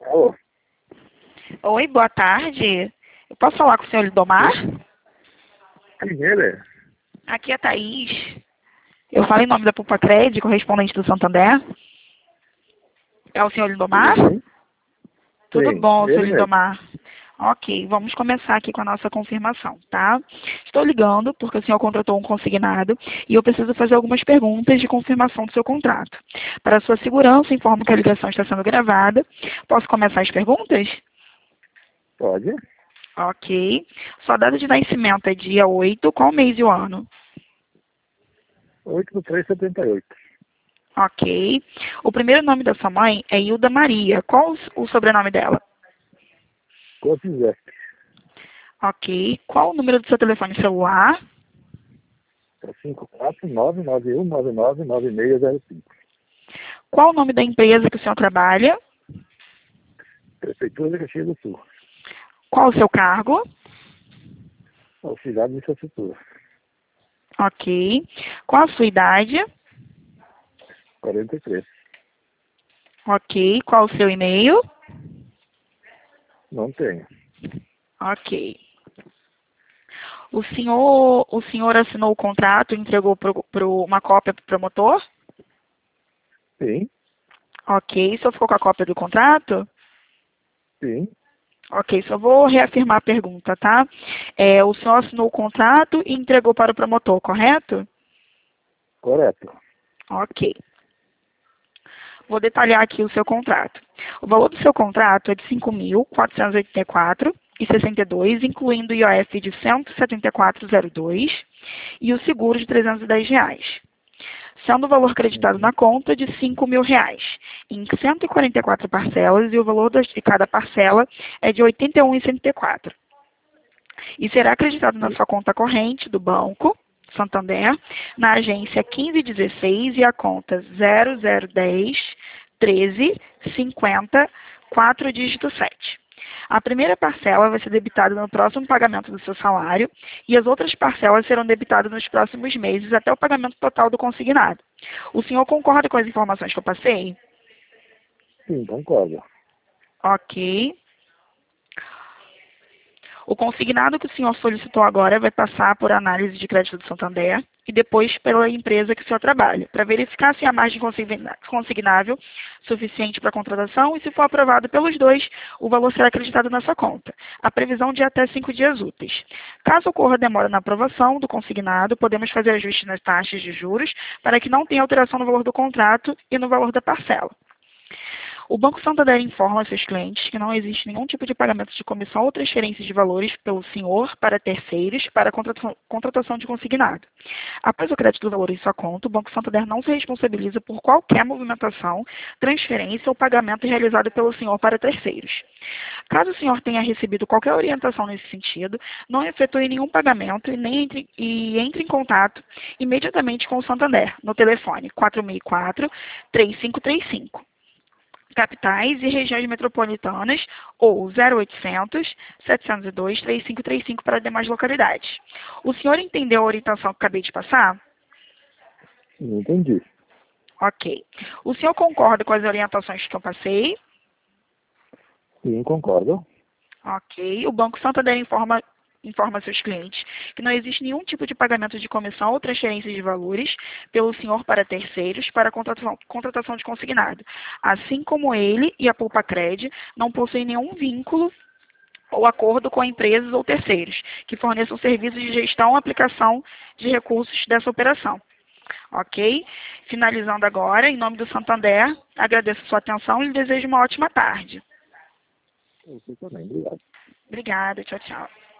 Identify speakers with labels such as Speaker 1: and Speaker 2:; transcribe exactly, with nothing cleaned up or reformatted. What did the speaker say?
Speaker 1: Alô?
Speaker 2: Oi, boa tarde. Eu posso falar com o senhor Lidomar?
Speaker 1: Quem ele é?
Speaker 2: Aqui é a Thaís. Eu falo em nome da Pulpa Cred, correspondente do Santander. É o senhor Lidomar?
Speaker 1: Tudo bem?
Speaker 2: Tudo
Speaker 1: Sim,
Speaker 2: bom, senhor
Speaker 1: ele mesmo.
Speaker 2: Lidomar. Ok, vamos começar aqui com a nossa confirmação, tá? Estou ligando porque o senhor contratou um consignado e eu preciso fazer algumas perguntas de confirmação do seu contrato. Para a sua segurança, informo que a ligação está sendo gravada. Posso começar as perguntas?
Speaker 1: Pode?
Speaker 2: Ok. Sua data de nascimento é dia oito, qual mês e o ano?
Speaker 1: oito do três de setenta e oito.
Speaker 2: Ok. O primeiro nome da sua mãe é Hilda Maria. Qual o sobrenome dela?
Speaker 1: Cotizé.
Speaker 2: Ok. Qual o número do seu telefone celular?
Speaker 1: É cinco quatro nove nove um nove nove nove seis zero cinco.
Speaker 2: Qual o nome da empresa que o senhor trabalha?
Speaker 1: Prefeitura de Caxias do Sul.
Speaker 2: Qual o seu cargo?
Speaker 1: Auxiliar de infraestrutura.
Speaker 2: Ok. Qual a sua idade?
Speaker 1: quarenta e três.
Speaker 2: Ok. Qual o seu e-mail?
Speaker 1: Não tenho.
Speaker 2: Ok. O senhor, o senhor assinou o contrato e entregou pro, pro, uma cópia para o promotor?
Speaker 1: Sim,
Speaker 2: Ok. O senhor ficou com a cópia do contrato?
Speaker 1: sim,
Speaker 2: Ok, só vou reafirmar a pergunta, tá? É, o senhor assinou o contrato e entregou para o promotor, correto?
Speaker 1: correto.
Speaker 2: Ok. Vou detalhar aqui o seu contrato. O valor do seu contrato é de cinco mil quatrocentos e oitenta e quatro reais e sessenta e dois centavos, incluindo o I O F de cento e setenta e quatro reais e dois centavos e o seguro de trezentos e dez reais. Sendo o valor creditado
Speaker 1: Uhum.
Speaker 2: na conta de cinco mil reais, em cento e quarenta e quatro parcelas, e o valor de cada parcela é de oitenta e um reais e setenta e quatro centavos. E será acreditado na
Speaker 1: Sim.
Speaker 2: sua conta corrente do banco, Santander, na agência quinze dezesseis e a conta zero zero dez treze cinquenta quatro dígito sete. A primeira parcela vai ser debitada no próximo pagamento do seu salário e as outras parcelas serão debitadas nos próximos meses até o pagamento total do consignado. O senhor concorda com as informações que eu passei?
Speaker 1: Sim, concordo.
Speaker 2: Ok. O consignado que o senhor solicitou agora vai passar por análise de crédito do Santander e depois pela empresa que o senhor trabalha, para verificar se há margem consigna- consignável suficiente para a contratação e, se for aprovado pelos dois, o valor será acreditado na sua conta. A previsão de até cinco dias úteis. Caso ocorra demora na aprovação do consignado, podemos fazer ajustes nas taxas de juros para que não tenha alteração no valor do contrato e no valor da parcela. O Banco Santander informa seus clientes que não existe nenhum tipo de pagamento de comissão ou transferência de valores pelo senhor para terceiros para a contratação, contratação de consignado. Após o crédito do valor em sua conta, o Banco Santander não se responsabiliza por qualquer movimentação, transferência ou pagamento realizado pelo senhor para terceiros. Caso o senhor tenha recebido qualquer orientação nesse sentido, não efetue nenhum pagamento e, nem entre, e entre em contato imediatamente com o Santander, no telefone quatro seis quatro, três cinco três cinco. Capitais e regiões metropolitanas ou zero oitocentos, setecentos e dois, três cinco três cinco para demais localidades. O senhor entendeu a orientação que acabei de passar?
Speaker 1: Não entendi.
Speaker 2: Ok. O senhor concorda com as orientações que eu passei?
Speaker 1: Sim, concordo.
Speaker 2: Ok. O Banco Santander informa, informa seus clientes que não existe nenhum tipo de pagamento de comissão ou transferência de valores pelo senhor para terceiros para a contratação, contratação de consignado. Assim como ele e a Poupa Cred não possuem nenhum vínculo ou acordo com empresas ou terceiros que forneçam serviços de gestão ou aplicação de recursos dessa operação. Ok? Finalizando agora, em nome do Santander, agradeço a sua atenção e lhe desejo uma ótima tarde.
Speaker 1: Eu também, obrigado.
Speaker 2: Obrigada, tchau, tchau.